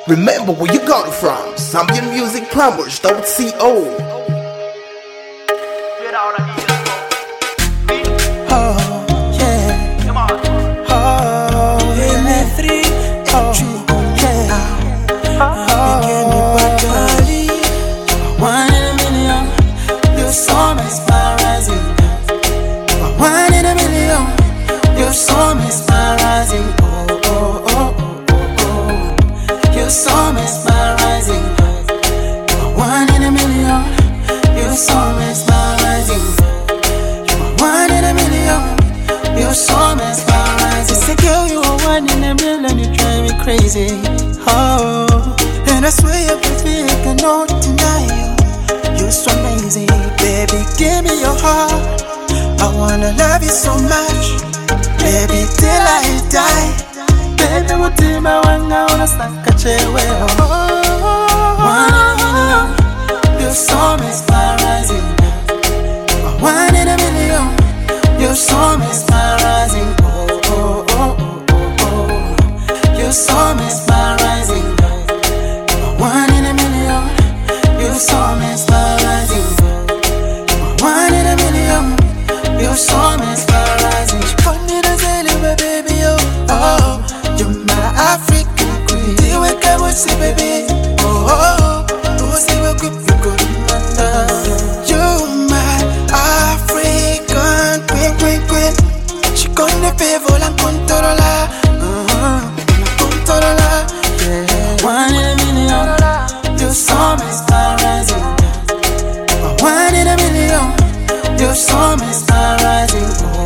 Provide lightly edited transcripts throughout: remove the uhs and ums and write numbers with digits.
Remember where you got it from. Zambian Music Plumbers.co. Crazy, oh, and I swear baby, I cannot deny you. You're so amazing, baby, give me your heart. I wanna love you so much, baby, till I die. Baby, mutima wanga unasaka chewe. You're so mesmerizing. One in a million. You're so mesmerizing. You're so mesmerizing. One in a million. You're so mesmerizing. One in a million. You're so mesmerizing. Baby, oh, you're my African queen. Do it, come on, see, baby. Oh, see what good you could remember. You're my African queen. She gonna favor and control. One in a million, you're so mesmerizing. One in a million, you're so mesmerizing.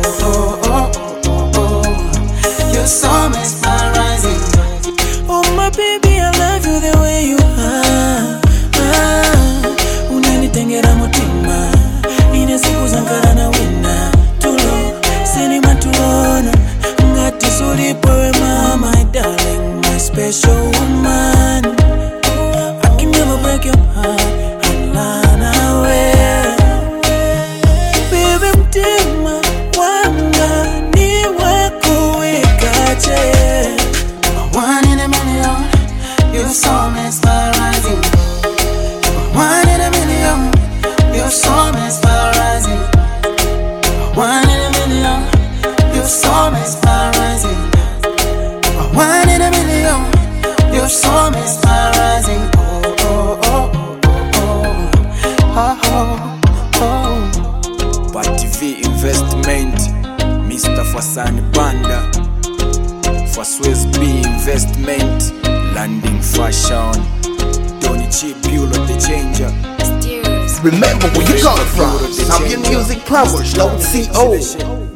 You're so mesmerizing. Oh my baby, I love you the way you are. Unanitengera mutima, ine siku zankara na wina. Tulo, sinima tuona, ngati sulipo we mama, my darling, my special woman. I can never break your heart and run away. Baby, mtima wanga ni wako wekache. One in a million, you're so mesmerizing. One in a million, you're so mesmerizing. One in a million, you're so mesmerizing. One in a million, you're so mesmerizing. Party V Investment, Mr. Fasani Banda, for Swiss B Investment, Landing Fashion, Tony Cheap Bueller the Changer. Remember where you got it from. Zambian Music Plumbers.co.